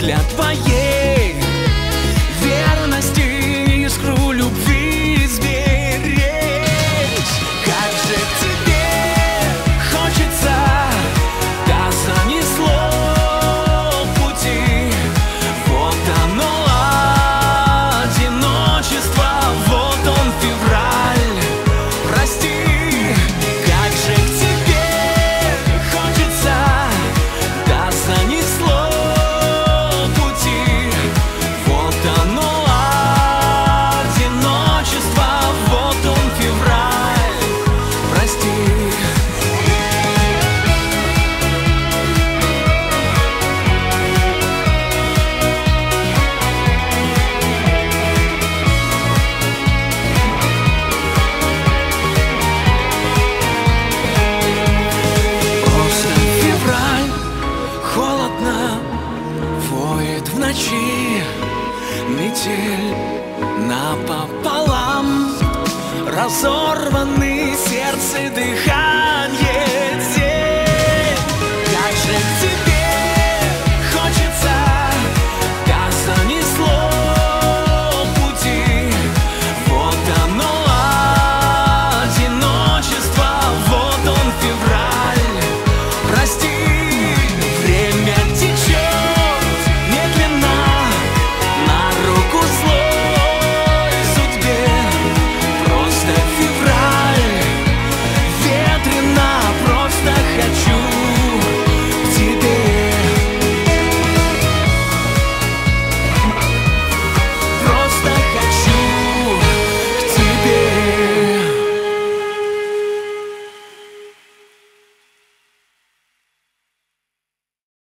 для твоей верности искру любви сберечь. Как же к тебе хочется, да занесло пути. Вот оно одиночество, вот он февраль, прости. Как же к тебе хочется, да занесло пути. Вот оно одиночество, вот он февраль, прости. Просто февраль, холодно, воет в ночи метель напополам. Разорваны сердце, дыхание